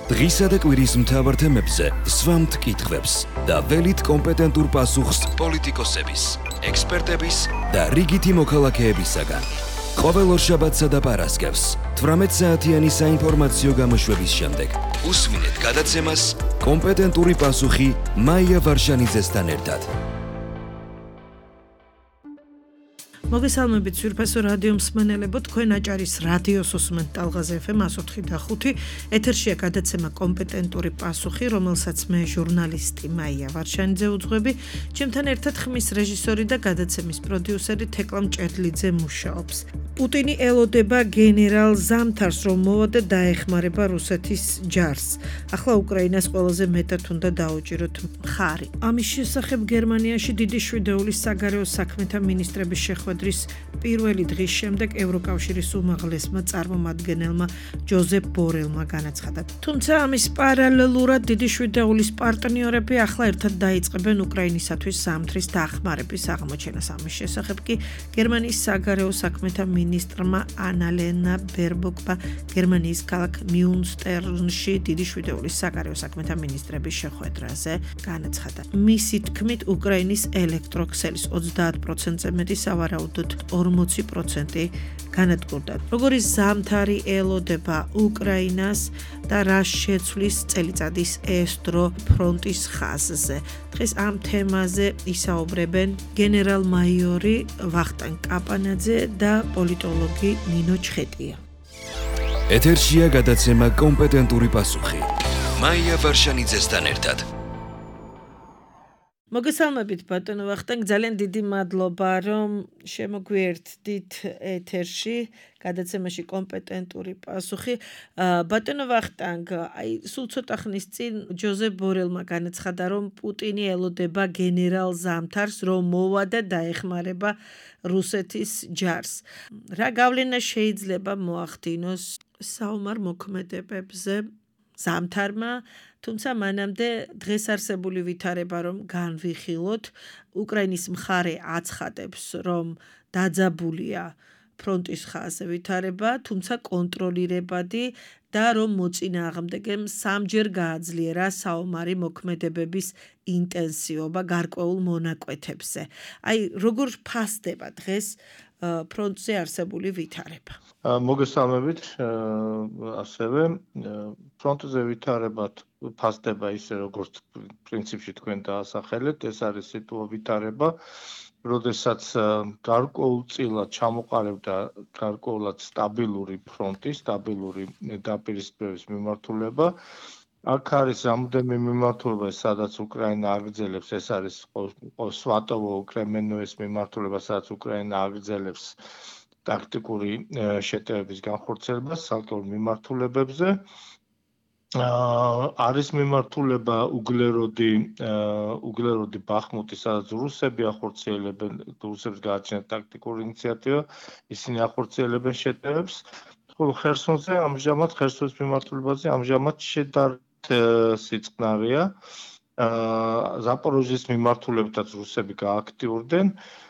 დღისა და კვირის მთავარ თემებზე სვამთ კითხვებს და ველით კომპეტენტურ პასუხს პოლიტიკოსების, ექსპერტების და რიგითი მოქალაქეებისაგან. ყოველ ორშაბათსა და პარასკევს 18 საათიანი საინფორმაციო გამოშვების შემდეგ უსმინეთ გადაცემას კომპეტენტური პასუხი მაია ვარშანიძესთან ერთად. მოგესალმებით სვირფასო რადიო მსმენელებო, თქვენ აჭარის რადიოს უსმენთ ტალღაზე FM 104.5. ეთერშია გადაცემა კომპეტენტური პასუხი, რომელსაც მე ჟურნალისტი მაია ვარშანიძე უძღვები. ჩემთან ერთად ხმის რეჟისორი და გადაცემის პროდიუსერი თეკლა მჭედლიძე მუშაობს. პუტინი ელოდება გენერალ ზამთარს, რომ მოვა და დაეხმარება რუსეთის ჯარს. ახლა უკრაინას ყველაზე მეტად უნდა დაუჭიროთ მხარი. ამის შესახებ გერმანიაში დიდი შვიდეულის საგარეო საქმეთა მინისტრების შეხვედრის პირველი დღის შემდეგ ევროკავშირის უმაღლესმა წარმომადგენელმა ჯოზეფ ბორელმა განაცხადა. თუმცა ამის პარალელურად დიდი შვიდეულის პარტნიორები ახლა ერთად დაიწყებენ უკრაინისათვის ზამთრის დახმარების აღმოჩენას. ამის შესახებ კი გერმანიის საგარეო საქმეთა მინისტრმა ანალენა ბერბოკმა გერმანიის ქალაქ მიუნსტერში დიდი შვიდეულის საგარეო საქმეთა მინისტრების შეხვედრაზე განაცხადა. მისი თქმით, უკრაინის ელექტროქსელის 30%-ზე მეტი სავარაუდოდ 40% განადგურდა. როგორი ზამთარი ელოდება უკრაინას და რა შეცვლის წელიწადის ეს დრო ფრონტის ხაზზე. დღეს ამ თემაზე ისაუბრებენ გენერალ-მაიორი ვახტანგ კაპანაძე და პოლიტოლოგი ნინო ჩხეტია. ეთერშია გადაცემა კომპეტენტური პასუხი მაია ვარშანიძესთან ერთად. მოგესალმებით ბატონო ვახტანგ, ძალიან დიდი მადლობა რომ შემოგვიერთდით ეთერში გადაცემაში კომპეტენტური პასუხი. ბატონო ვახტანგ, სულ ცოტა ხნის წინ ჯოზეფ ბორელმა განაცხადა, რომ პუტინი ელოდება გენერალ ზამთარს, რომ მოვა და დაეხმარება რუსეთის ჯარს. რა გავლენა შეიძლება მოახდინოს საომარ მოქმედებებზე ზამთარმა, თუმცა მანამდე დღეს არსებული ვითარება რომ განვიხილოთ, უკრაინის მხარე აცხადებს, რომ დაძაბულია ფრონტის ხაზზე ვითარება, თუმცა კონტროლირებადი და რომ მოწინააღმდეგემ სამჯერ გააძლიერა საომარი მოქმედებების ინტენსივობა გარკვეულ მონაკვეთებზე. როგორ ფასდება დღეს ფრონტზე არსებული ვითარება? მოგესალმებით, ასევე ფრონტზე ვითარება ფასდება ისე, როგორც პრინციპში თქვენ დაასახელეთ, ეს არის ვითარება, როდესაც გარკვეულწილად ჩამოყალიბდა გარკვეულად სტაბილური ფრონტი, სტაბილური დაპირისპირების მიმართულება. აქ არის რამოდენიმე მიმართულება, სადაც უკრაინა აგრძელებს, ეს არის სვატოვო კრემენოეს მიმართულება, სადაც უკრაინა აგრძელებს ტაქტიკური შეტევების განხორციელებას ცალკეულ მიმართულებებზე. არის მიმართულება უგლეროდი ბახმუტი, სადაც რუსები ახორციელებენ, რუსებს გააჩნიათ ტაქტიკური ინიციატივა, ისინი ახორციელებენ შეტევებს. ხოლო ხერსონზე ამჟამად ხერსონის მიმართულებაზე ამჟამად სიწყნარია. ზაპოროჟის მიმართულებითაც რუსები გააქტიურდნენ.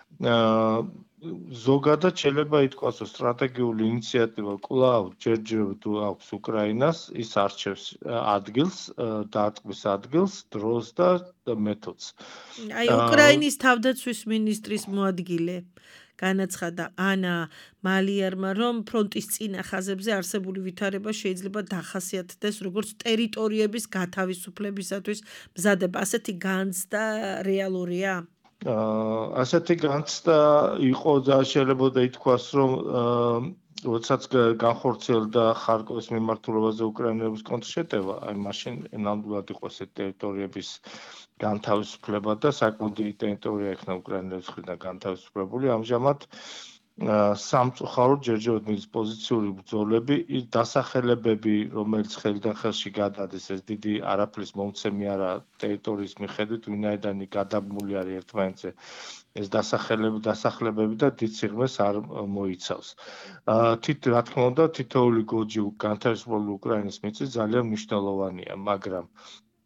ზოგადად შეიძლება ითქვას, რომ სტრატეგიული ინიციატივა კვლავ ჯერჯერობით აქვს უკრაინას, ის არჩევს ადგილს, დაარტყმის ადგილს, დროს და მეთოდს. უკრაინის თავდაცვის მინისტრის მოადგილე განაცხადა ანა მალიარმა, რომ ფრონტის წინა ხაზებზე არსებული ვითარება შეიძლება დახასიათდეს როგორც ტერიტორიების გათავისუფლებისათვის მზადება. ასეთი განცდა რეალურია? ასეთი განცდა იყო და შეიძლება ითქვას, რომ როდესაც განხორციელდა ხარკოვის მიმართულებაზე უკრაინელების კონტრშეტევა, მაშინ ნამდვილად იყო ესეთი ტერიტორიების განთავისუფლება და საკმაოდ დიდი ტერიტორია იქნა უკრაინელების მხრიდან განთავისუფლებული. ამჟამად სამწუხაროდ ჯერჯერობით მიდის პოზიციური ბრძოლები, დასახელებები, რომელიც ხელიდან ხელში გადადის, ეს დიდი არაფრის მომცემი არა ტერიტორიის მიხედვით, ვინაიდან გადაბმული არის ერთმანეთზე, ეს დასახლებები და დიდ სიღრმეს არ მოიცავს. რა თქმა უნდა, თითოეული გოჯი განთავისუფლებული უკრაინის მიწის ძალიან მნიშვნელოვანია, მაგრამ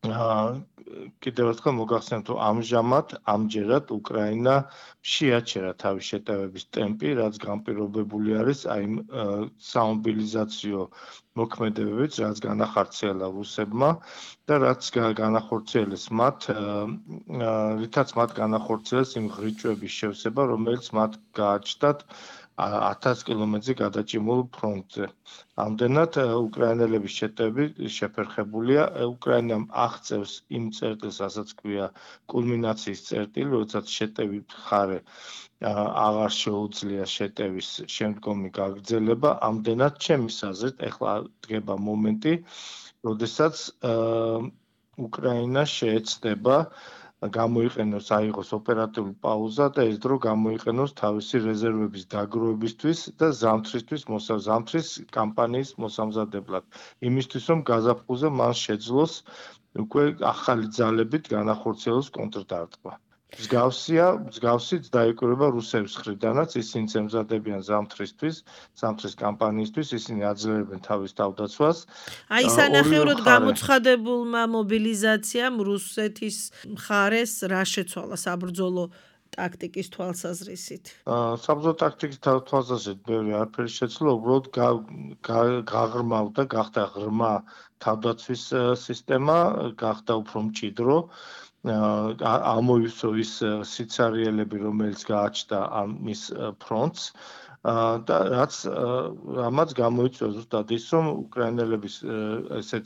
კიდევ ერთხელ მოგახსენებთ, რომ ამჯერად უკრაინა შეაჩერა თავის შეტევების ტემპი, რაც განპირობებული არის აი სამობილიზაციო მოქმედებებით, რაც განახორციელა რუსებმა და რაც განახორციელეს რითაც მათ განახორციელეს იმ ღრიჭვების შევსება, რომელიც მათ გააჩნდათ 1000 კილომეტრზე გადაჭიმულ ფრონტზე. ამდენად უკრაინელების შეტევები შეფერხებულია. უკრაინამ აღწევს იმ წერტილს, რასაც ქვია კულმინაციის წერტილი, როდესაც შეტევით მხარე აღარ შეუძლია შეტევის შემდგომი გაგრძელება. ამდენად ჩემის აზრით, ეხლა დგება მომენტი, როდესაც უკრაინა შეეცდება გამოიყენოს აიღოს ოპერატიული პაუზა და ეს დრო გამოიყენოს თავისი რეზერვების დაგროვებისთვის და ზამთრის კამპანიის მოსამზადებლად. იმისთვის რომ გაზაფხულზე მან შეძლოს უკვე ახალი ძალებით განახორციელოს კონტრდარტყმა. მსგავსით დაიკვრება რუსების მხრიდანაც, ისინი ემზადებიან ზამთრის კამპანიისთვის, ისინი აძლევენ თავის თავდაცვას. აი სანახევროდ გამოცხადებულმა მობილიზაციამ რუსეთის მხარეს რა შეცვალა საბრძოლო ტაქტიკის თვალსაზრისით? საბრძოლო ტაქტიკის თვალსაზრისით ბევრი არაფერი შეცვლა, უბრალოდ გაღრმავდა, გახდა ღრმა თავდაცვის სისტემა, გახდა უფრო მჭიდრო. ამოივსო ის სიცარიელები, რომელიც გააჩნდა მის ფრონტს და რამაც გამოიწვია ზუსტად ის, რომ უკრაინელების ესეთ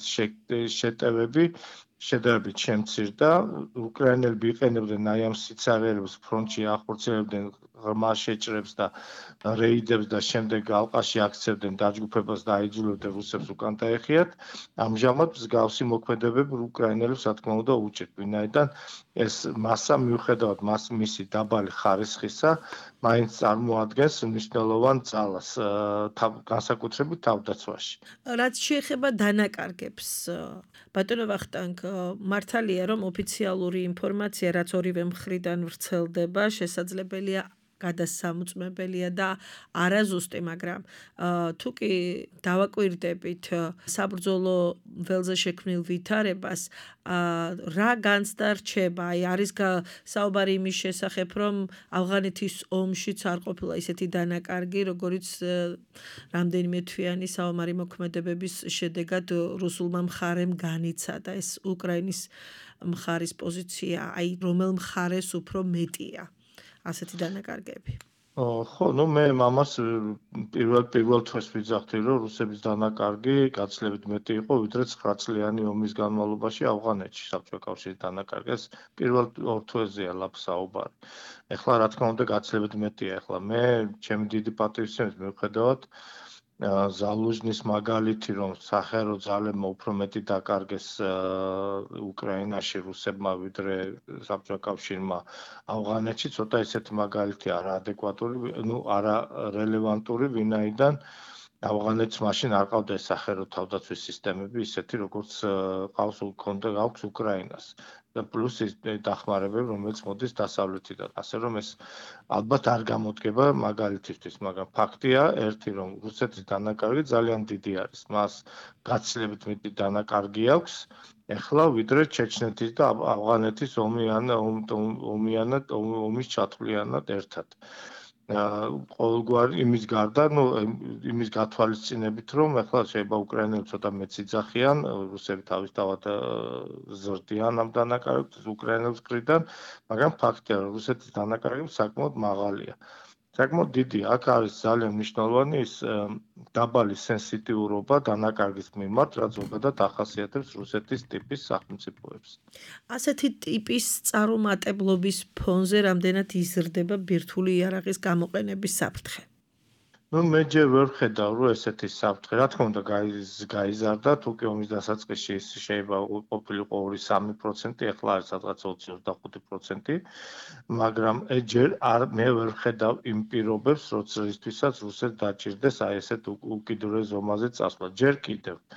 შეტევები შემცირდა. უკრაინელები იყენებდნენ აი ამ სიცარიელებს ფრონტში ახორციელებდნენ ღრმა შეჭრებს და რეიდებს და შემდეგ ალყაში აქცევდნენ დაჯგუფებას და აიძულებდნენ რუსებს უკან დაეხიათ. ამჟამად მსგავსი მოქმედებები უკრაინელებს რა თქმა უნდა უჭირთ, ვინაიდან ეს მასა მიუხედავად მისი დაბალი ხარისხისა, მაინც წარმოადგენს მნიშვნელოვან ძალას განსაკუთრებით თავდაცვაში. რაც შეეხება დანაკარგებს, ბატონო ვახტანგ, მართალია რომ ოფიციალური ინფორმაცია, რაც ორივე მხრიდან ვრცელდება, შესაძლებელია გადასამოწმებელია და არაზუსტი, მაგრამ თუ კი დავაკვირდებით საბრძოლო ველზე შექმნილ ვითარებას, რა განცდა რჩება? აი არის საუბარი იმის შესახებ, რომ ავღანეთის ომშიც არ ყოფილა ისეთი დანაკარგი, როგორიც რამდენიმე თვიანი საომარი მოქმედებების შედეგად რუსულმა მხარემ განიცადა. ეს უკრაინის მხარის პოზიცია, აი რომელ მხარეს უფრო მეტია ასეთი დანაკარგები? ხო, მე მამას პირველ თვეს ვიძახდი, რომ რუსების დანაკარგი გაცილებით მეტი იყო, ვიდრე 9 წლიანი ომის განმავლობაში ავღანეთში საბჭოთა კავშირის დანაკარგის პირველ 2 თვეზეა საუბარი. ეხლა რა თქმა უნდა გაცილებით მეტია. ეხლა მე ჩემი დიდი პატივისცემის მიუხედავად ზალუჟნის მაგალითი, რომ სახერო ძალებმა უფრო მეტი დაკარგეს უკრაინაში რუსებმა, ვიდრე საბჭოთა კავშირმა ავღანეთში, ცოტა ისეთი მაგალითი არაადეკვატური, არა რელევანტური, ვინაიდან ავღანეთს მაშინ არ ყავდა ეს სახერო თავდაცვის სისტემები, ისეთი როგორც აქვს უკრაინას. და პლუს ის დახმარებები, რომელიც მოდის დასავლეთიდან. ასე რომ ეს ალბათ არ გამოდგება მაგალითისთვის, მაგრამ ფაქტია ერთი, რომ რუსეთის დანაკარგი ძალიან დიდი არის. მას გაცილებით მეტი დანაკარგი აქვს ეხლა, ვიდრე ჩეჩნეთის და ავღანეთის ომის ჩათვლიანად ერთად. ყოველგვარი იმის გარდა, იმის გათვალისწინებით, რომ ეხლა შეიძლება უკრაინელები ცოტა მეც იძახიან, რუსები თავისთავად ზრდიან ამ დანაკარგებს უკრაინელების მხრიდან, მაგრამ ფაქტია, რომ რუსეთის დანაკარგი საკმაოდ მაღალია. საკმაოდ დიდი. აქ არის ძალიან მნიშვნელოვანი ის დაბალი სენსიტიურობა დანაკარგის მიმართ, რაც ზოგადად ახასიათებს რუსეთის ტიპის სახელმწიფოებს. ასეთი ტიპის წარუმატებლობის ფონზე რამდენად იზრდება ბირთვული იარაღის გამოყენების საფრთხე? მე ჯერ ვერ ხედავ, რომ ესეთი საფრთხე, რა თქმა უნდა, გაიზარდა, თუ კი ომის დასაწყისში ის შეიძლება ყოფილიყო 2-3%, ეხლა არის სადღაც 20-25%, მაგრამ მე ვერ ხედავ იმ პირობებს, როდესაც რუსეთს დაჭირდეს აი ესეთ უკიდურეს ზომაზე წასვლა. ჯერ კიდევ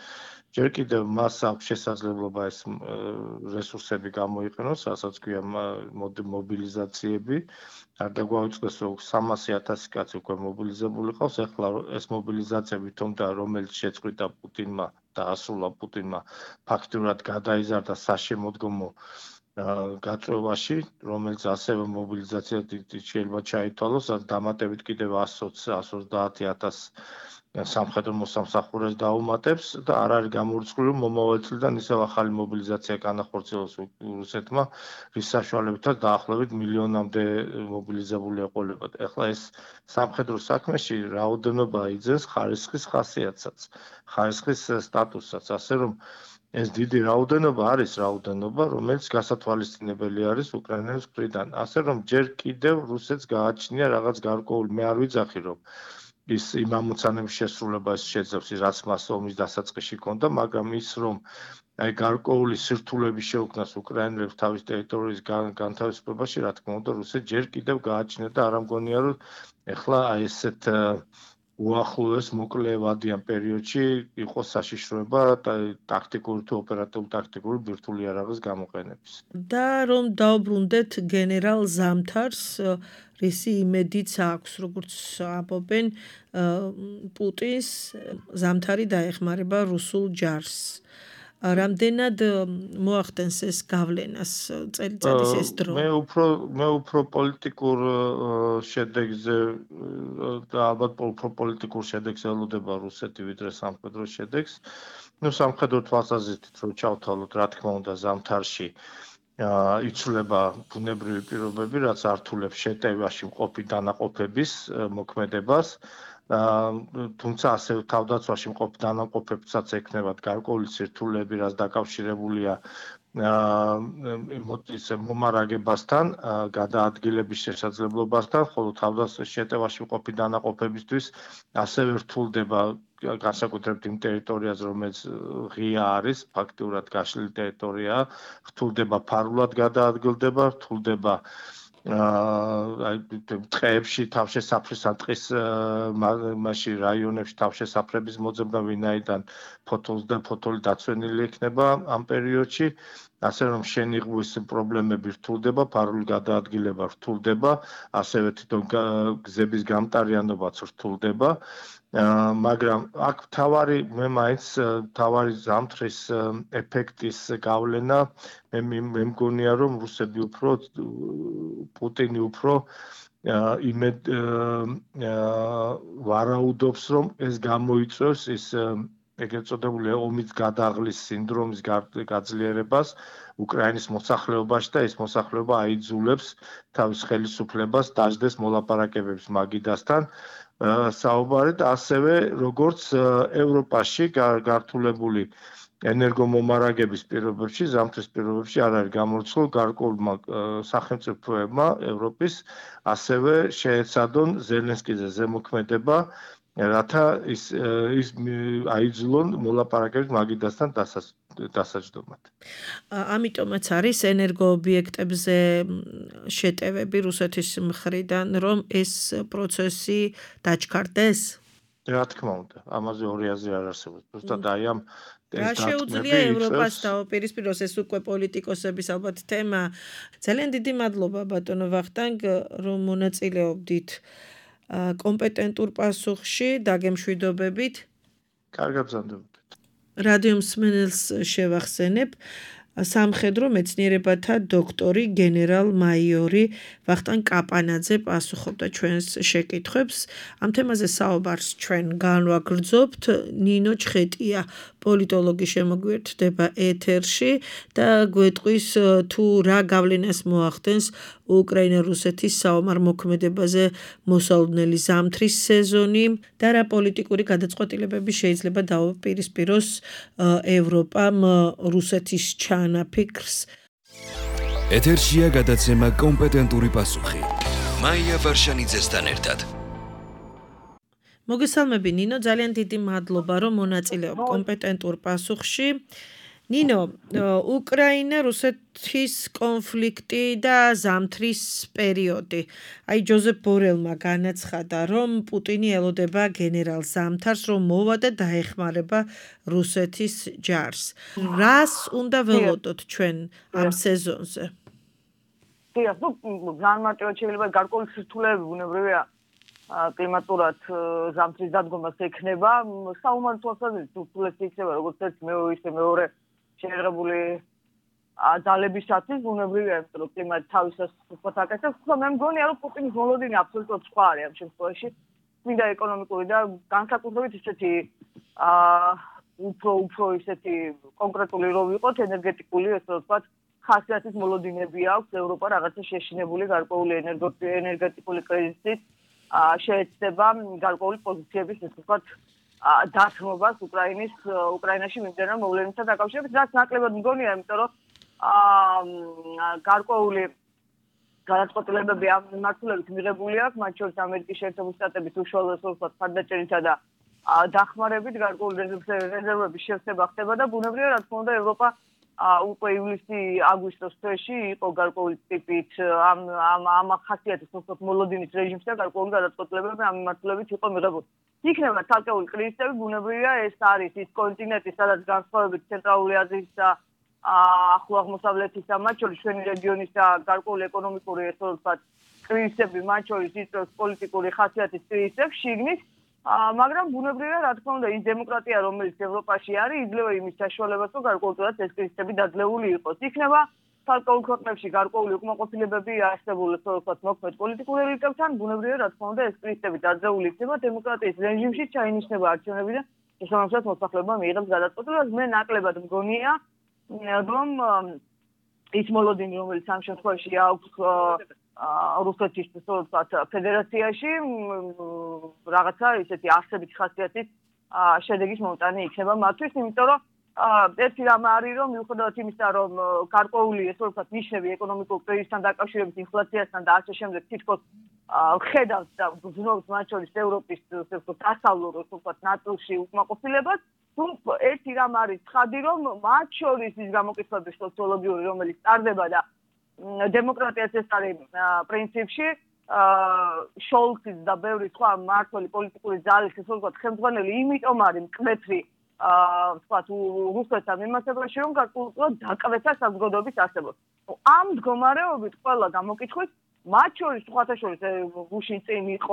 ჯერ კიდევ მას აქვს შესაძლებლობა ეს რესურსები გამოიყენოს, რასაც ქვია მობილიზაციები. არ დაგვაუწყდეს, რომ 300,000 კაცი უკვე მობილიზებული ყავს, ეხლა ეს მობილიზაციები თუმცა რომელიც შეწყვიტა პუტინმა და ასრულა პუტინმა, ფაქტურად გადაიზარდა საშემოდგომო გაწევაში, რომელიც ასევე მობილიზაცია შეიძლება ჩაითვალოს, დამატებით კიდევ 120-130,000 სამხედრო მოსამსახურეს დაუმატებს და არ არის გამორიცხული მომავალ წლიდან ისევ ახალი მობილიზაცია განახორციელოს რუსეთმა, რის საშუალებითაც დაახლოებით მილიონამდე მობილიზებული ეყოლებათ. ეხლა ეს სამხედრო საქმეში რაოდენობა იძენს ხარისხის ხასიათსაც, ხარისხის სტატუსსაც, ასე რომ ეს დიდი რაოდენობა არის რაოდენობა, რომელიც გასათვალისწინებელი არის უკრაინელის მხრიდან. ასე რომ ჯერ კიდევ რუსეთს გააჩნია რაღაც გარკვეული, მე არ ვიძახი რომ ის იმ ამოცანების შესრულება შეძლებს, რაც მას ომის დასაწყისში ჰქონდა, მაგრამ ის რომ აი გარკვეული სირთულეები შეუქმნას უკრაინელებს თავის ტერიტორიის განთავისუფლებაში, რა თქმა უნდა, რუსეთს ჯერ კიდევ გააჩნია და არ ამგონია რომ ეხლა აი ესეთ უახლოეს მოკლევადიან პერიოდში იყოს საშიშროება ტაქტიკური თუ ოპერატიულ-ტაქტიკური ბირთვული იარაღის გამოყენების. და რომ დაუბრუნდეთ გენერალ ზამთარს, რისი იმედიც აქვს, როგორც ამბობენ, პუტინს ზამთარი დაეხმარება რუსულ ჯარს. რამდენად მოახდენს ეს გავლენას წელიწადის ეს დრო? მე უფრო პოლიტიკურ შედეგზე და ალბათ უფრო პოლიტიკურ შედეგს ელოდება რუსეთი ვიდრე სამხედრო შედეგს. სამხედრო თვალსაზრისით რომ ჩავთვალოთ, რა თქმა უნდა, ზამთარში იცვლება ბუნებრივი პირობები, რაც ართულებს შეტევაში მყოფი დანაყოფების მოქმედებას. თუმცა ასევე თავდაცვაში მყოფ დანაყოფებსაც ექნებათ გარკვეული სირთულეები, რაც დაკავშირებულია მომარაგებასთან, გადაადგილების შესაძლებლობასთან, ხოლო თავდაცვაში შეტევაში მყოფი დანაყოფებისთვის ასევე რთულდება განსაკუთრებით იმ ტერიტორიაზე, რომელიც ღია არის, ფაქტურად გაშლილი ტერიტორიაა, რთულდება ფარულად გადაადგილდება, რთულდება აი ტყეებში თავშესაფრის ან ტყის მასში რაიონებში თავშესაფრების მოძებნა, ვინაიდან ფოთოლი დაცვენილი იქნება ამ პერიოდში, ასე რომ შენიღბვის პრობლემები რთულდება, ფარული გადაადგილება რთულდება, ასევე თვითონ გზების გამტარიანობაც რთულდება. მაგრამ აქ მე მაინც თავარი ზამთრის ეფექტის გავლენა მე მგონია რომ რუსები უფრო პუტინი უფრო ვარაუდობს რომ ეს გამოიწვევს ის ეგრეთ წოდებული ომის გადაღლის სინდრომის გაძლიერებას უკრაინის მოსახლეობაში და ეს მოსახლეობა აიძულებს თავის ხელისუფლებას დაждდეს მოლაპარაკებებს მაგიდასთან საუბარი და ასევე როგორც ევროპაში გართულებული ენერგომომარაგების პირობებში, ზამთრის პირობებში არ არის გამორიცხული გარკვეულმა სახელმწიფოებმა ევროპის ასევე შეეცადონ ზელენსკიზე ზემოქმედება, რათა ის აიძულონ მოლაპარაკებებს მაგიდასთან დასაჯდომად. ამიტომაც არის ენერგოობიექტებზე შეტევები რუსეთის მხრიდან, რომ ეს პროცესი დაჩქარდეს? რა თქმა უნდა, ამაზე ორი აზრი არ არსებობს. ზუსტად აი ამ რა შეუძლია ევროპას დაუპირისპიროს, ეს უკვე პოლიტიკოსების ალბათ თემა. ძალიან დიდი მადლობა ბატონო ვახტანგ, რომ მონაწილეობდით კომპეტენტურ პასუხში, დაგემშვიდობებით. კარგად ბრძანდებოდეთ. რადიო მსმენელს შევახსენებ, სამხედრო მეცნიერებათა დოქტორი გენერალ-მაიორი ვახტანგ კაპანაძე პასუხობდა ჩვენს შეკითხვებს. ამ თემაზე საუბარს ჩვენ განვაგრძობთ. ნინო ჩხეტია, პოლიტოლოგი შემოგვიერთდება ეთერში და გვეტყვის თუ რა გავლენას მოახდენს უკრაინა-რუსეთის საომარ მოქმედებაზე მოსალოდნელი ზამთრის სეზონი და რა პოლიტიკური გადაწყვეტილებები შეიძლება დაუპირისპიროს ევროპამ რუსეთის ჩანაფიქრს. ეთერშია გადაცემა კომპეტენტური პასუხი. მაია ვარშანიძესთან ერთად. მოგესალმები ნინო, ძალიან დიდი მადლობა რომ მონაწილეობ კომპეტენტურ პასუხში. ნინო, უკრაინა-რუსეთის კონფლიქტი და ზამთრის პერიოდი. აი ჯოზეფ ბორელმა განაცხადა, რომ პუტინი ელოდება გენერალ ზამთარს, რომ მოვა და დაეხმარება რუსეთის ჯარს. რას უნდა ველოდოთ ჩვენ ამ სეზონზე? დიახ, განმარტივად შეიძლება გარკვეული სირთულეები ბუნებრივია კლიმატურად ზამთრის დადგომას ექნება. საომარი თვალსაზრისით სირთულეები იქნება როგორც ერთი ისე მეორე შეერაღებული ძალებისათვის ბუნებრივია, იმიტომ რომ კლიმატი თავისას უფრო აკეთებს. მე მგონია, რომ პუტინის მოლოდინი აბსოლუტურად სხვა არის ამ შემთხვევაში. მინდა ეკონომიკური და განსაკუთრებით ისეთი უფრო ისეთი კონკრეტული რო ვიყოთ, ენერგეტიკული, ესე ვთქვათ, ხასიათის მოლოდინები აქვს ევროპა რაღაცა შეშინებული გარკვეული ენერგეტიკული კრიზისით შეეცდება გარკვეული პოზიციების, ესე ვთქვათ, დათმობას უკრაინაში მიმდინარე მოვლენებთან დაკავშირებით, რაც ნაკლებად მგონია, იმიტომ რომ გარკვეული გადაწყვეტილებები ამ მიმართულებით მიღებული აქვს, მათ შორის ამერიკის შეერთებული შტატების უშუალო მხარდაჭერითა და დახმარებით გარკვეული რეზერვების შევსება ხდება და ბუნებრივია, რა თქმა უნდა, ევროპა უკვე ივლისი-აგვისტოს თვეში იყო გარკვეული ტიპით ამ ხასიათის მოლოდინის რეჟიმსა გარკვეული გადაწყვეტილებები ამ მიმართულებით იყო მიღებული. იქნება ცალკეული კრიზისები, ბუნებრივია, ეს არის ის კონტინენტი, სადაც განსხვავებით ცენტრალური აზიის და ახლო აღმოსავლეთის და მათ შორის ჩვენი რეგიონის და გარკვეული ეკონომიკური, ესე ვთქვათ, კრიზისები, მათ შორის იწვევს პოლიტიკური ხასიათის კრიზისებს შიგნით, მაგრამ ბუნებრივია, რა თქმა უნდა, ის დემოკრატია, რომელიც ევროპაში არის, იძლევა იმის საშუალებას, რომ გარკვეულწილად ეს კრიზისები დაძლეული იყოს. იქნება ცალკეულ ქვეყნებში გარკვეული უკმაყოფილებები არსებული, ასე ვთქვათ, მოქმედ პოლიტიკურ ელიტებთან, ბუნებრივია, რა თქმა უნდა, ეს კრიზისები დაძლეული იქნება დემოკრატიის რეჟიმში, ჩაინიშნება არჩევნები და შესაბამისად მოსახლეობა მიიღებს გადაწყვეტილებას. მე ნაკლებად მგონია, რომ ის მოლოდინი, რომელიც ამ შემთხვევაში აქვს რუსეთის ფედერაციაში რაღაცა ისეთი არსებითი ხასიათის შედეგის მომტანი იქნება მათთვის, იმიტომ რომ ერთი რამ არის, რომ მიუხედავად იმისა, რომ გარკვეული ესე ვთქვათ ნიშნები ეკონომიკურ კრიზისთან დაკავშირებით ინფლაციასთან და ასე შემდეგ თითქოს ხედავს და ბრძნობს მათ შორის ევროპის ესე ვთქვათ დასავლურ ესე ვთქვათ ნაწილში უკმაყოფილებას, ერთი რამ არის ცხადი, რომ მათ შორის ის გამოკითხვების სოციოლოგიური, რომელიც ტარდება და დემოკრატიას ეს არის პრინციპში შოლცის და ბევრი სხვა მმართველი პოლიტიკური ძალის ესე ვთქვათ ხელმძღვანელი იმიტომ არის მკვეთრი ვთქვათ რუსეთთან მიმართებაში, რომ გარკვეულწილად დაკვეთა საზოგადოების არსებობას. ამ მდგომარეობით ყველა გამოკითხვის მათ შორის სხვათა შორის ბუშის წინ იყო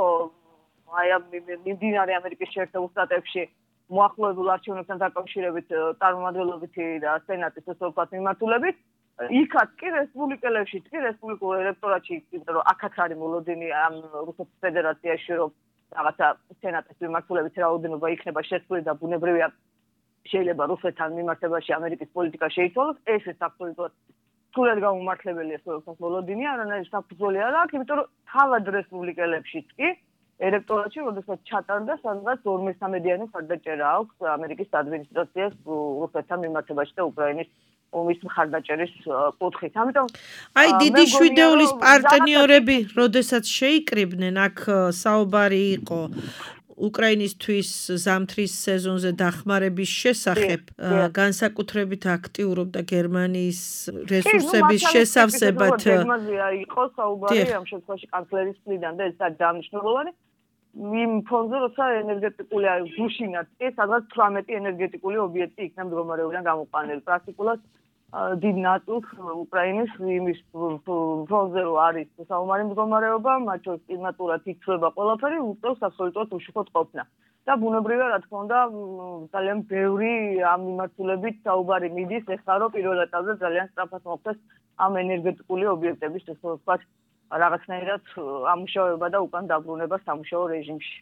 აი ამ მიმდინარე ამერიკის შეერთებულ შტატებში მოახლოებულ არჩევნებთან დაკავშირებით წარმომადგენლობითი და სენატის ესე ვთქვათ მიმართულებით. იქაც კი რესპუბლიკელებშიც კი რესპუბლიკურ ელექტორატში, იმიტომ რომ აქაც არის მოლოდინი ამ რუსეთის ფედერაციაში, რომ რაღაცა სენატის მიმართულებით რაოდენობა იქნება შეცვლილი და ბუნებრივია შეიძლება რუსეთთან მიმართებაში ამერიკის პოლიტიკა შეიცვალოს, ესეც აბსოლუტურად სრულად გამომართლებელი ესე ვთქვათ მოლოდინი, არანაირი საფუძველი არ აქვს, იმიტომ რომ თავად რესპუბლიკელებშიც კი ელექტორატში, როდესაც ჩატარდა, სადღაც 2/3-იანი მხარდაჭერა აქვს ამერიკის ადმინისტრაციას რუსეთთან მიმართებაში და უკრაინის ომის მხარდაჭერის კუთხით. ამიტომ აი დიდი შვიდეულის პარტნიორები, როდესაც შეიკრიბნენ, აქ საუბარი იყო უკრაინისთვის ზამთრის სეზონზე დახმარების შესახებ, განსაკუთრებით აქტიურობდა გერმანიის რესურსების შესავსებად. გერმანია იყო საუბარი ამ შემთხვევაში კანცლერის მხრიდან და ეს არის დანიშნულოვანი. იმ ფონზე, როცა ენერგეტიკული გუშინაც კი სადღაც 18 ენერგეტიკული ობიექტი იქნა მდგომარეობიდან გამოყვანილი. პრაქტიკულად დიდ ნაწილს უკრაინის იმის ფონზე რო არის საომარი მდგომარეობა, მათ შორის კლიმატურად იცვლება ყველაფერი, უწევს აბსოლუტურად უშუქოდ ყოფნა. და ბუნებრივია, რა თქმა უნდა, ძალიან ბევრი ამ მიმართულებით საუბარი მიდის, ეხლა რომ პირველ ეტაპზე ძალიან სწრაფად მოხდეს ამ ენერგეტიკული ობიექტების, ესე ვთქვათ, რაღაცნაირად ამუშავება და უკან დაბრუნება სამუშაო რეჟიმში.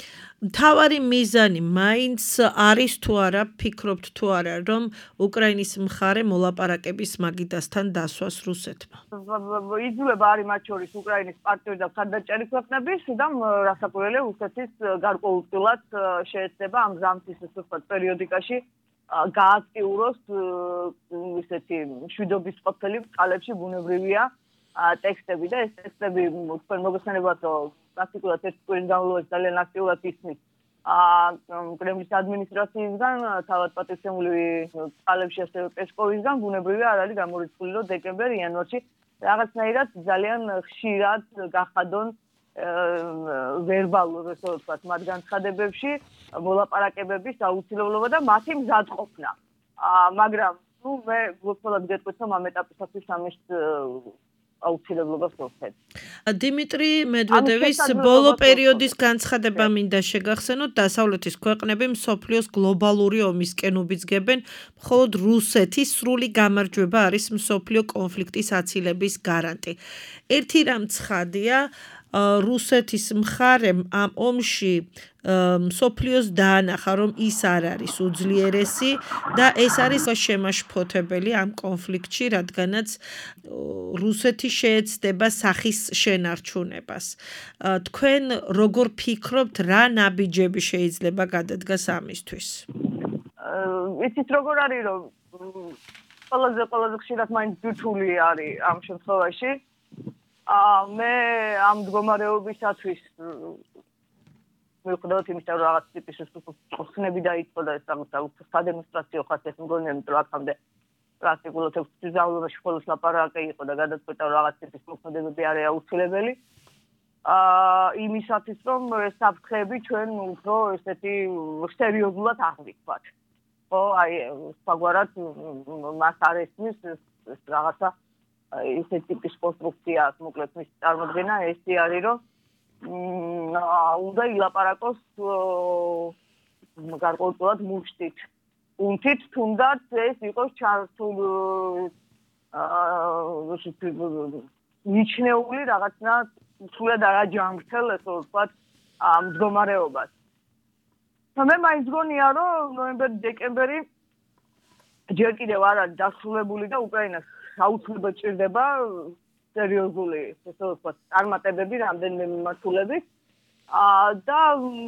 მთავარი მიზანი მაინც არის თუ არა, ფიქრობთ თუ არა, რომ უკრაინის მხარე მოლაპარაკების მაგიდასთან დასვას რუსეთმა? იძლევა არის მათ შორის უკრაინის პარტნიორი და მხარდაჭერი ქვეყნების და რასაკვირველია რუსეთის გარკვეულწილად შეეცდება ამ ზამთრის ესე ვთქვათ პერიოდიკაში გააქტიუროს ისეთი შვიდობის ყოფილი წყალებში ბუნებრივია ტექსტები და ეს ტექსტები თქვენ მოგეხსენებათ რომ პრაქტიკულად ერთ კვირის განმავლობაში ძალიან აქტიურად ისმის კრემლის ადმინისტრაციისგან, თავად პატივცემული წყალებში ასევე პესკოვისგან ბუნებრივია არ არის გამორიცხული, რომ დეკემბერ-იანვარში რაღაცნაირად ძალიან ხშირად გახადონ ვერბალურ, ესე ვთქვათ, მათ განცხადებებში მოლაპარაკებების აუცილებლობა და მათი მზადყოფნა. მაგრამ მე უბრალოდ გეტყვით, რომ ამ ეტაპისათვის ამის აუცილებლობას ვხედავ. დიმიტრი მედვედევის ბოლო პერიოდის განცხადება მინდა შეგახსენოთ, დასავლეთის ქვეყნები მსოფლიოს გლობალური ომისკენ უბიძგებენ, მხოლოდ რუსეთის სრული გამარჯვება არის მსოფლიო კონფლიქტის აცილების გარანტი. ერთი რამ ცხადია, რუსეთის მხარემ ამ ომში მსოფლიოს დაანახა, რომ ის არ არის უძლიერესი და ეს არის შემაშფოთებელი ამ კონფლიქტში, რადგანაც რუსეთი შეეცდება სახის შენარჩუნებას. თქვენ როგორ ფიქრობთ, რა ნაბიჯები შეიძლება გადადგას ამისთვის? იცით როგორ არის, რომ ყველაზე ხშირად მაინც ბირთვული არის ამ შემთხვევაში. მე ამ მდგომარეობისათვის მივხვდებით იმის, რომ რაღაც ტიპის ხსნები დაიწყო და ეს სადემონსტრაციო ხასიათის მგონია, იმიტომ რომ აქამდე პრაქტიკულად ღვთისმსახურებაში მხოლოდ ლაპარაკი იყო და გადაწყვეტა, რომ რაღაც ტიპის მოქმედებები არის აუცილებელი. იმისათვის, რომ ეს საფრთხეები ჩვენ უფრო ესეთი სერიოზულად აღვიქვათ. ხო, აი, სხვაგვარად მას არ ესმის რაღაცა ისეთი ტიპის კონსტრუქცია, მოკლედ მის წარმოქმნა ესე არის, რომ უნდა ილაპარაკოს გარკვეულად მუშტით. უნთით თუნდაც ეს იყოს ჩართული მიჩნეული რაღაცნა სულად არაჯანმრთელ, ესე ვთქვათ, მდგომარეობას. მე მაინც გონია, რომ ნოემბერ-დეკემბერი ჯერ კიდევ არ არის დასრულებული და უკრაინას აუცილებლად ჭირდება სერიოზული, ესე ვთქვათ, წარმატებები რამდენიმე მიმართულებით. და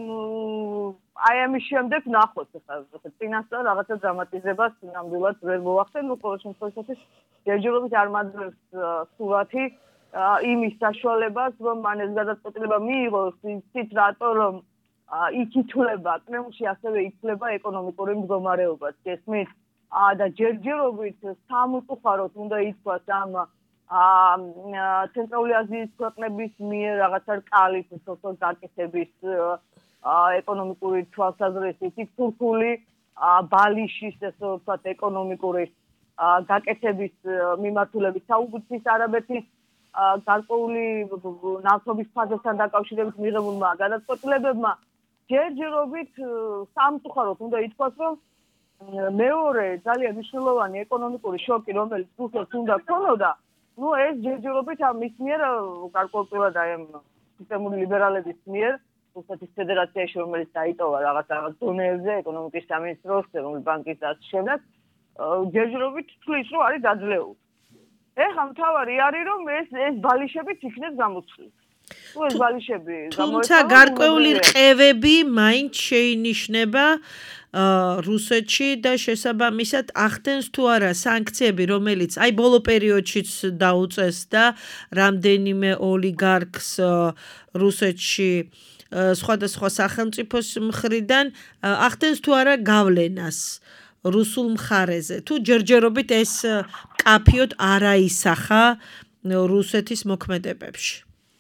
აი ამის შემდეგ ნახოთ, ხა წინასწარ რაღაცა დრამატიზებას ნამდვილად ვერ მოახდენ, ყოველ შემთხვევაში ჯერჯერობით არ მაძლევს სურათი იმის საშუალებას, რომ მან ეს გადაწყვეტილება მიიღოს, იცით რატო, რომ იქ ითვლება, კრემლში ასევე ითვლება ეკონომიკური მდგომარეობაც, გესმით? და ჯერჯერობით სამწუხაროდ უნდა ითქვას ამ ცენტრალური აზიის ქვეყნების მიერ რაღაცა რკალის სოციალური გაკეთების ეკონომიკური თვალსაზრისით, თურქული ბალიშის, ესე ვთქვათ, ეკონომიკური გაკეთების მიმართულებით, საუბრისის არაბეთის გარკვეული ნავთობის ფაზასთან დაკავშირებით მიღებულმა გადაწყვეტილებებმა ჯერჯერობით სამწუხაროდ უნდა ითქვას, რომ მეორე ძალიან მნიშვნელოვანი ეკონომიკური შოკი, რომელიც რუსეთს უნდა ქონოდა, ეს ჯერჯერობით მის მიერ გარკვეულად აი ამ სისტემური ლიბერალების მიერ რუსეთის ფედერაციაში, რომელიც დაიტოვა რაღაც დონეებზე ეკონომიკის სამინისტროს, რომლის ბანკის და შემდეგ, ჯერჯერობით თვლის, რომ არის დაძლეული. ეხლა მთავარი არის, რომ ეს ბალიშები იქნეს გამოცვლილი. ეს ბალიშები თუმცა გარკვეული რყევები მაინც შეინიშნება რუსეთში და შესაბამისად ახდენს თუ არა სანქციები, რომელიც აი ბოლო პერიოდშიც დაუწეს და რამდენიმე ოლიგარქს რუსეთში სხვადასხვა სახელმწიფოს მხრიდან ახდენს თუ არა გავლენას რუსულ მხარეზე. თუ ჯერჯერობით ეს კაფიოდ არ აისახა რუსეთის მოქმედებებში.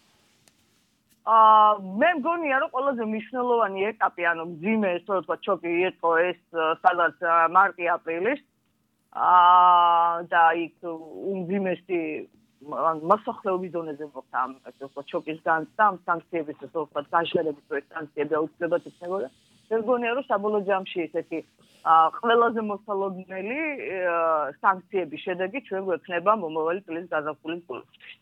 მე მგონია, რომ ყველაზე მნიშვნელოვანი ეტაპი, ანუ მძიმე, ესე ვთქვათ, შოკი იყო ეს სადაც მარტი-აპრილის და იქ უმძიმესი მოსახლეობის დონეზე მოხდა ამ ესე ვთქვათ შოკის განცდა, ამ სანქციების ესე ვთქვათ გაშერების პროექტ სანქციები აუცილებლად იქნებოდა. მე მგონია, რომ საბოლოო ჯამში ესეთი ყველაზე მოსალოდნელი სანქციების შედეგი ჩვენ გვექნება მომავალი წლის გაზაფხულის ბოლოსთვის.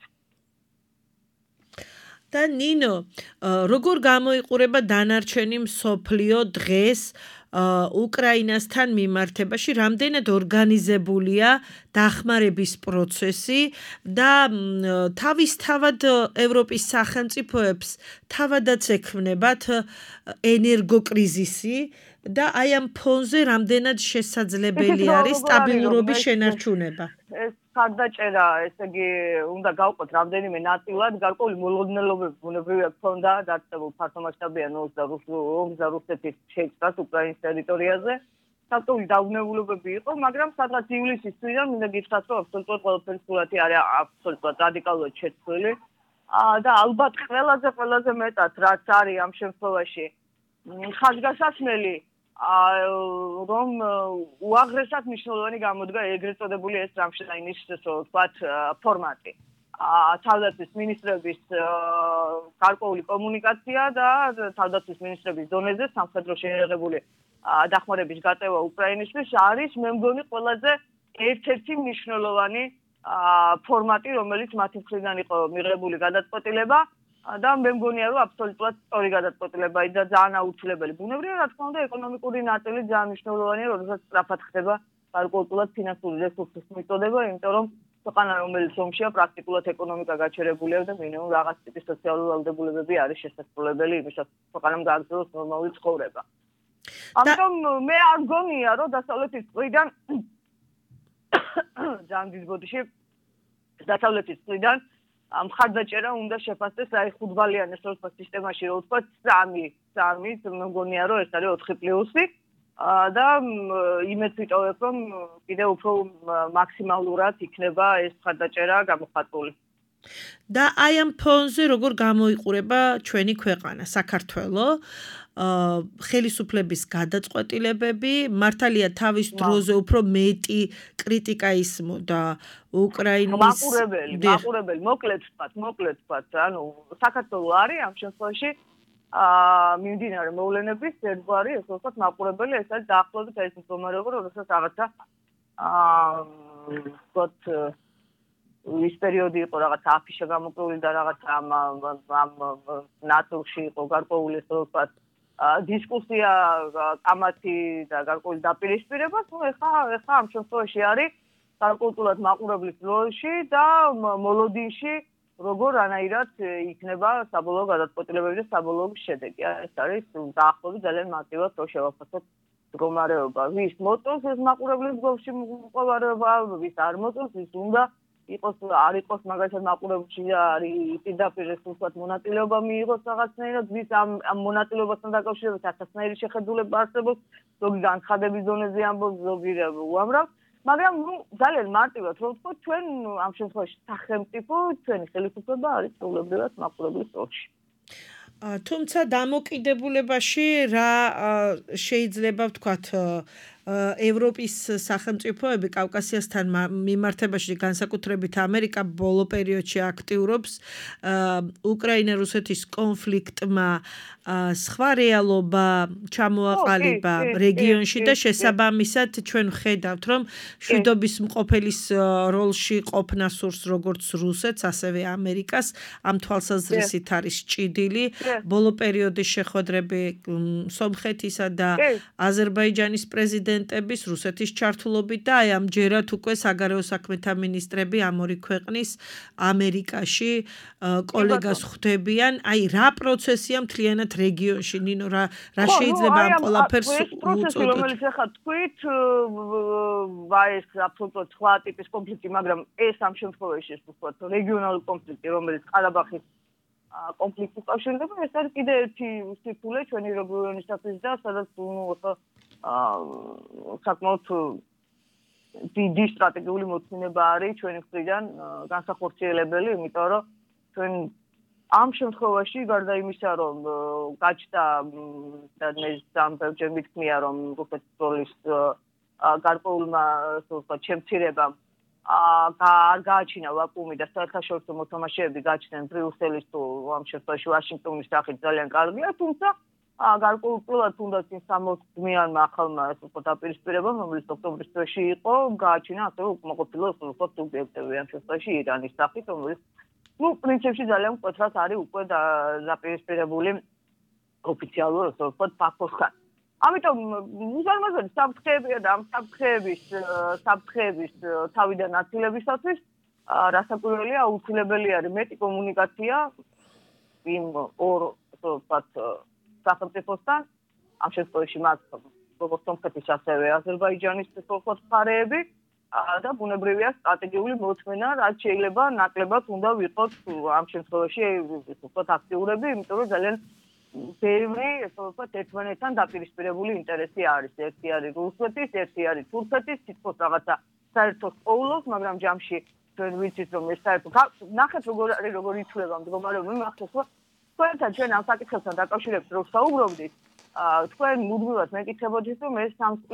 და ნინო, როგორ გამოიყურება დანარჩენი მსოფლიო დღეს უკრაინასთან მიმართებაში, რამდენად ორგანიზებულია დახმარების პროცესი და თავისთავად ევროპის სახელმწიფოებს თავადაც ექმნებათ ენერგოკრიზისი და აი ამ ფონზე რამდენად შესაძლებელი არის სტაბილურობის შენარჩუნება? ეს მხარდაჭერა, ესე იგი, უნდა გავყოთ რამდენიმე ნაწილად, გარკვეული მოლოდნელობები ბუნებრივია ქონდა დაწესებულ ფართომასშტაბიან ომს და რუსეთის შეჭრას უკრაინის ტერიტორიაზე. საკუთარი დაუნებულობები იყო, მაგრამ სადღაც ივლისის თვიდან მინდა გითხრათ, რომ აბსოლუტურად ყველაფერი სულათი არის აბსოლუტურად რადიკალურად შეცვლილი. და ალბათ ყველაზე მეტად რაც არის ამ შემთხვევაში ხაზგასაცმელი რომ უაღრესად მნიშვნელოვანი გამოდგა ეგრეთ წოდებული ეს რამშტაინის ვთქვათ ფორმატი. თავდაცვის მინისტრების გარკვეული კომუნიკაცია და თავდაცვის მინისტრების დონეზე სამხედრო შეიარაღებული დახმარების გაწევა უკრაინისთვის არის მე მგონი ყველაზე ერთ-ერთი მნიშვნელოვანი ფორმატი, რომელიც მათი მხრიდან იყო მიღებული გადაწყვეტილება და მე მგონია, რომ აბსოლუტურად სწორი გადაწყვეტილება და ძალიან აუცილებელი. ბუნებრივია, რა თქმა უნდა, ეკონომიკური ნაწილი ძალიან მნიშვნელოვანია, როდესაც სწრაფად ხდება გარკვეულად ფინანსური რესურსის მიწოდება, იმიტომ რომ ქვეყანა, რომელიც ომშია, პრაქტიკულად ეკონომიკა გაჩერებულია და მინიმუმ რაღაც ტიპის სოციალური ვალდებულებები არის შესაძლებელი იმისათვის, ქვეყანამ გააგრძელოს ნორმალური ცხოვრება. ამიტომ მე არ მგონია, რომ დასავლეთის მხრიდან ძალიან დიდ ბოდიში დასავლეთის მხრიდან მხარდაჭერა უნდა შეფასდეს აი ხუთბალიან სოციალურ სისტემაში რო ვთქვათ 3 მე მგონია რომ ეს არის 4+. და იმეც ვიტოვებ რომ კიდევ უფრო მაქსიმალურად იქნება ეს მხარდაჭერა გამოხატული. და აი ამ ფონზე როგორ გამოიყურება ჩვენი ქვეყანა საქართველო ხელისუფლების გადაწყვეტილებები მართალია თავის დროზე უფრო მეტი კრიტიკა ისმოდა უკრაინის მაყურებელი მოკლედ ვთქვათ ანუ საქართველო არის ამ შემთხვევაში მიმდინარე მოვლენების ერთგვარი ესე ვთქვათ მაყურებელი ეს არის დაახლოებით ეს მდგომარეობა როდესაც რაღაცა ვთქვათ ის პერიოდი იყო რაღაც აფიშა გამოკვლეული და რაღაც ამ ნაწილში იყო გარკვეული ესე ვთქვათ დისკუსია კამათი და გარკვეული დაპირისპირება, ეხლა ამ შემთხვევაში არის გარკვეულად მაყურებლის როლში და მოლოდინში როგორ ანაირად იქნება საბოლოო გადაწყვეტილებები და საბოლოო შედეგი. ეს არის დაახლოებით ძალიან მარტივად რო შევაფასოთ მდგომარეობა. ვის მოწონს ეს მაყურებლის როლში მდგომარეობა, ვის არ მოწონს, ის უნდა არ იყოს მაგალითად მაყურებელში და არის პირდაპირ ვთქვათ მონაწილეობა მიიღოს რაღაცნაირად, ვის ამ მონაწილეობასთან დაკავშირებით ასაცნაირი შეხედულება არსებობს, ზოგი განცხადების ზონეზე ამბობს, ზოგი უამრავ, მაგრამ ძალიან მარტივად რო ვთქვათ, ჩვენ ამ შემთხვევაში სახელმწიფო, ჩვენი ხელისუფლება არის პრობლემებად მაყურებლის როლში. თუმცა დამოკიდებულებაში რა შეიძლება ვთქვათ ევროპის სახელმწიფოები კავკასიასთან მიმართებაში განსაკუთრებით ამერიკა ბოლო პერიოდში აქტიურობს უკრაინა-რუსეთის კონფლიქტმა სხვა რეალობა ჩამოაყალიბა რეგიონში და შესაბამისად ჩვენ ვხედავთ რომ მშვიდობის მყოფელის როლში ყოფნა სურს როგორც რუსეთს ასევე ამერიკას ამ თვალსაზრისით არის ჭიდილი ბოლო პერიოდის შეხვედრები სომხეთისა და აზერბაიჯანის პრეზიდენტების რუსეთის ჩართულობით და აი ამჯერად უკვე საგარეო საქმეთა მინისტრები ამ ორი ქვეყნის ამერიკაში კოლეგას ხვდებიან აი რა პროცესია მთლიანად რეგიონში ნინო რა შეიძლება ამ ყველაფერს უწოდოთ რომელიც ახლა თქვით ეს აბსოლუტურად სხვა ტიპის კონფლიქტი მაგრამ ეს ამ შემთხვევაში ეს ვთქვათ რეგიონალური კონფლიქტი რომელიც ყარაბაღის კონფლიქტის კავშირდება ეს არის კიდე ერთი სიფულე ჩვენი რეგიონისათვის და სადაც საკმაოდ დიდი სტრატეგიული მოთმინება არის ჩვენი მხრიდან განსახორციელებელი, იმიტომ რომ ჩვენ ამ შემთხვევაში გარდა იმისა, რომ გაჩნდა და მე სამბევჯერ მithქმია, რომ რუსეთის როლის გარკვეულმა შემცირებამ არ გააჩინა ვაკუუმი და საერთაშორისო მოთამაშეები გაჩნდნენ ბრიუსელის თუ ამ შემთხვევაში ვაშინგტონის სახით ძალიან კარგია, თუმცა გარკვეულად თუნდაც იმ სამოწმიანმა ახალმა ეს უფრო დაპირისპირებამ, რომელიც ოქტომბრის თვეში იყო, გააჩინა ასევე უკმაყოფილო სუბიექტები ამ შემთხვევაში ირანის სახით, რომელიც პრინციპში ძალიან მკვეთრად არის უკვე დაპირისპირებული ოფიციალურ ფაქტებთან. ამიტომ უზარმაზარი საფრთხეებია და ამ საფრთხეების თავიდან აცილებისათვის რასაკვირველია აუცილებელი არის მეტი კომუნიკაცია იმ ორ სახელმწიფოსთან ამ შემთხვევაში მათ როგორც სომხეთის ასევე აზერბაიჯანის მხარეები და ბუნებრივია სტრატეგიული მოთმენა, რაც შეიძლება ნაკლებად უნდა ვიყოთ ამ შემთხვევაში ვთქვათ აქტიურები, იმიტომ რომ ძალიან ბევრი, ესე ვთქვათ, ერთმანეთთან დაპირისპირებული ინტერესი არის. ერთი არის რუსეთის, ერთი არის თურქეთის, თითქოს რაღაცა საერთოდ ყოველს, მაგრამ ჯამში ჩვენ ვიცით, რომ ეს საერთოდ ნახეთ როგორ იცვლება მდგომარეობა, მახსოვს, რომ თქვენთან ჩვენ ამ საკითხებთან დაკავშირებით რო საუბრობდით, თქვენ მუდმივად მეკითხებოდით, რომ ეს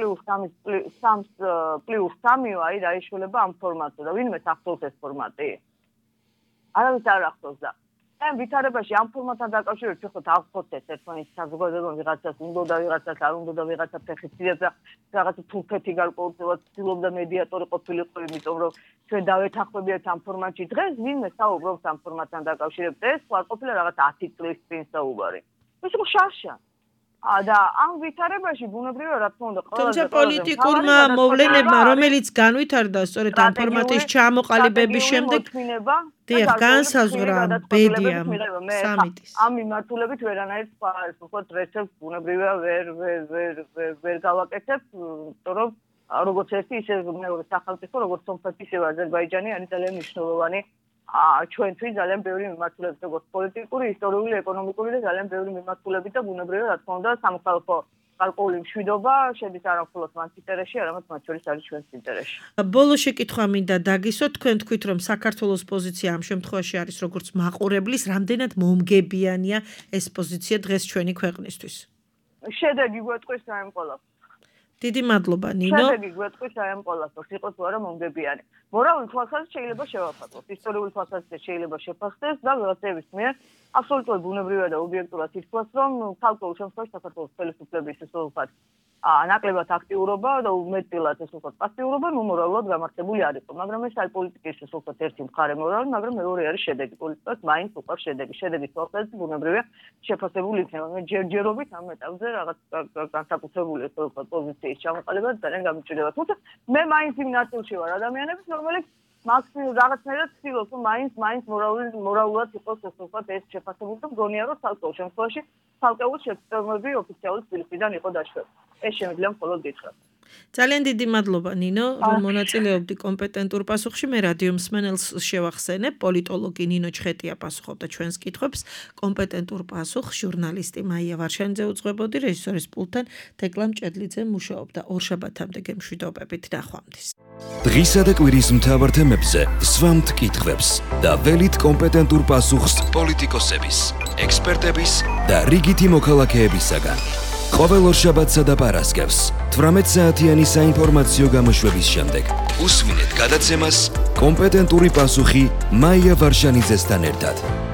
3+3+3-ო, აი რა იშველება ამ ფორმატზე და ვინმე ახსოვს ეს ფორმატი? არავის არ ახსოვს და ამ ვითარებაში ამ ფორმატთან დაკავშირებით ვთქვათ ავხოცეთ ერთმანეთის საზოგადოებამ ვიღაცას უნდა და ვიღაცას არ უნდა და ვიღაცა ფეხით ძიებდა რაღაცა თურქეთი გარკვეულწილად ცდილობდა მედიატორი ყოფილიყო, იმიტომ რომ ჩვენ დავეთანხმებიათ ამ ფორმატში დღეს ვინმე საუბრობს ამ ფორმატთან დაკავშირებით ეს ვარ ყოფილა რაღაც 10 წლის წინ საუბარი. ეს იყო შარშა. და ამ ვითარებაში ბუნებრივია რა თქმა უნდა თუმცა პოლიტიკურმა მოვლენებმა რომელიც განვითარდა სწორედ ამ ფორმატის ჩამოყალიბების შემდეგ დიახ განსაზღვრა ბედიამ სამიტის ამ მიმართულებით ვერანაირ სხვა ვთქვათ რეცეპტს ბუნებრივია ვერ გავაკეთებ, იმიტომ რომ როგორც ერთი ისე მეორე სახელმწიფო როგორც სომხეთი ისე აზერბაიჯანი არის ძალიან მნიშვნელოვანი ჩვენთვის ძალიან ბევრი მიმართულებით როგორც პოლიტიკური, ისტორიული, ეკონომიკური და ძალიან ბევრი მიმართულებით და ბუნებრივია რა თქმა უნდა სამოქალაქო გარკვეული მშვიდობა შედის არა მხოლოდ მათს ინტერესში, არამედ მათ შორის არის ჩვენს ინტერესში. ბოლო შეკითხვა მინდა დაგისვათ, თქვენ თქვით რომ საქართველოს პოზიცია ამ შემთხვევაში არის როგორც მაყურებლის, რამდენად მომგებიანია ეს პოზიცია დღეს ჩვენი ქვეყნისთვის? შედეგი გვეტყვის ამ ყველაფერს. დიდი მადლობა ნინო. შედეგი გვეტყვის ამ ყველაფერს, იყოს თუ არა მომგებიანი. მორალური თვალსაზრისით შეიძლება შევაფასოთ, ისტორიული თვალსაზრისით შეიძლება შეფასდეს და ვიღაცების მიერ აბსოლუტურად ბუნებრივია და ობიექტურად ითქვას, რომ თალკოულ შემთხვევაში საქართველოს ხელისუფლების ეს ვთქვათ ნაკლებად აქტიურობა და უმეტილად ეს ვთქვათ პასიურობა მორალურად გამართებული არ იყო, მაგრამ ეს არის პოლიტიკის ეს ვთქვათ ერთი მხარე მორალი, მაგრამ მეორე არის შედეგი. პოლიტიკას მაინც უყავს შედეგი. შედეგის თვალსაზრისით ბუნებრივია შეფასებული იქნება. მე ჯერჯერობით ამ ეტაპზე რაღაც განსაკუთრებული ეს ვთქვათ პოზიციის ჩამოყალიბება ძალიან გამიჭირდება. თუმცა მე მაინც იმ ნაწილში ვარ ადამიანების, რომელიც მაქსიმუმ რაღაცნაირად ცდილობს, რომ მაინც მორალურად იყოს ეს ვთქვათ ეს შეფასებული და მგონია რომ თალკოულ შემთხვევაში თალკეულ შეცდომები ოფიციალურ წილიდან იყო დაშვებული. ეს შემიძლია მხოლოდ გითხრათ. ძალიან დიდი მადლობა ნინო, რომ მონაწილეობდი კომპეტენტურ პასუხში. მე რადიო მსმენელს შევახსენებ, პოლიტოლოგი ნინო ჩხეტია პასუხობდა ჩვენს კითხვებს, კომპეტენტურ პასუხს ჟურნალისტი მაია ვარშანიძე უძღვებოდი, რეჟისორის პულტთან თეკლა მჭედლიძე მუშაობდა. ორშაბათამდე გემშვიდობებით, ნახვამდის. დღისა და კვირის მთავარ თემებზე სვამთ კითხვებს და ველით კომპეტენტურ პასუხს პოლიტიკოსების, ექსპერტების და რიგითი მოქალაქეებისაგან. ყოველ ორშაბათსა და პარასკევს 18 საათიანი საინფორმაციო გამოშვების შემდეგ უსმინეთ გადაცემას კომპეტენტური პასუხი მაია ვარშანიძესთან ერთად.